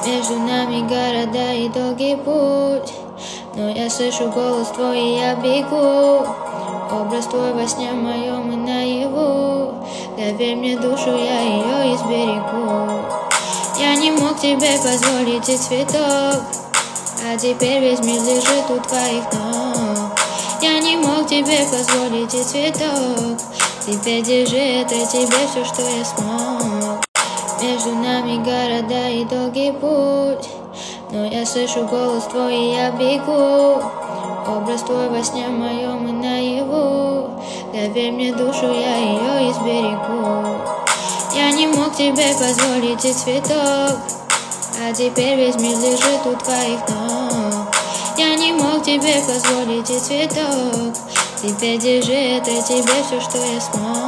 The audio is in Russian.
Между нами города и долгий путь, но я слышу голос твой, и я бегу. Образ твой во сне моем и наяву. Доверь мне душу, я ее изберегу. Я не мог тебе позволить и цветок, а теперь весь мир лежит у твоих ног. Я не мог тебе позволить и цветок, теперь держи, это тебе все, что я смог. Между нами города и долгий путь, но я слышу голос твой, и я бегу. Образ твой во сне моем и наяву. Доверь мне душу, я ее изберегу. Я не мог тебе позволить и цветок, а теперь весь мир лежит у твоих ног. Я не мог тебе позволить и цветок, теперь держи, это тебе все, что я смог.